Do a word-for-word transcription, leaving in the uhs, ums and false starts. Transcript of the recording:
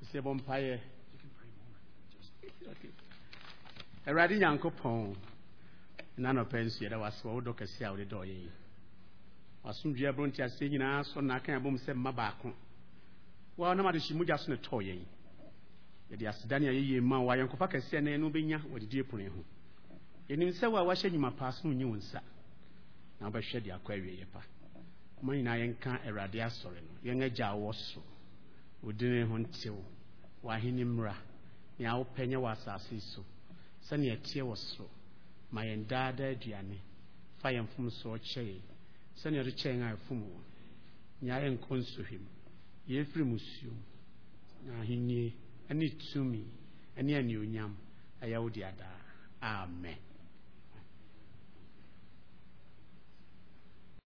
Se bompaye. Okay. Eradi Yankopon. Nano pensi era waso odo kese a odo ye. Asumdua bronti ase nyina so na kan abom se maba ko. Wa na ma de shimuja so ne to ye. Ye de asedane ayeye ma wa yankofa kese na enu benya wadidi epone ho. Enim se wa wahye nyima paas no nyi wonsa. Na ba hwe de akwawie ye pa. Man na yenka erade asore no. Yen agya wo so. Odine ho ntew. Wa hini mra. Ya wo penye wa asase so. Se ne etie wo so. Ma yen dada aduane. Fa yen fum so chee. Se ne re chee nga fum wo. Nya yen konsuhim. Ye firi musuo. Na hinnie ani tumi. Ani ani onyam. Aya wo di ada. Amen.